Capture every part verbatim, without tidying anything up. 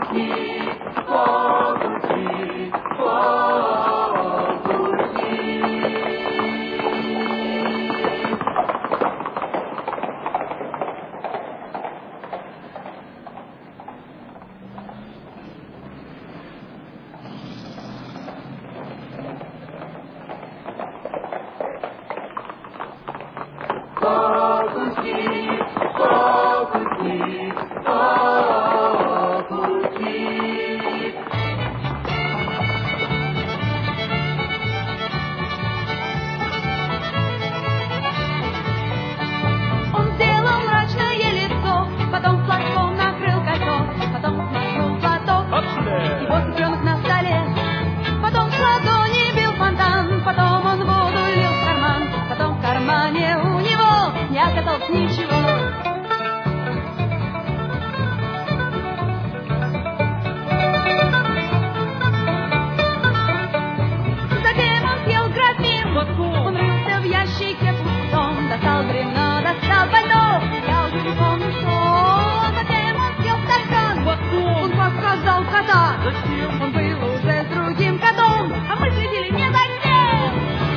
Он был уже с другим котом, а мы следили не за тем.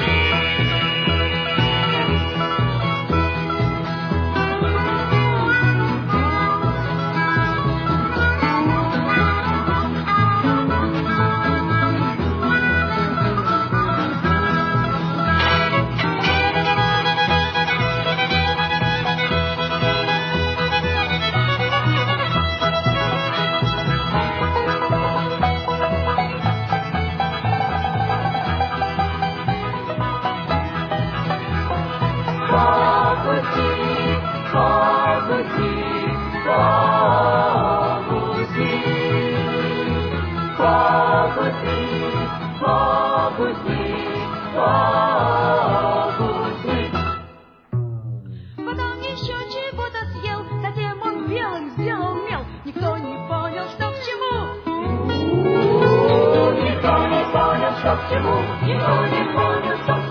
Потом еще чего-то съел, затем он белым сделал мел. Никто не понял, что к чему. Никто не понял, что к чему. Никто не понял, что к чему.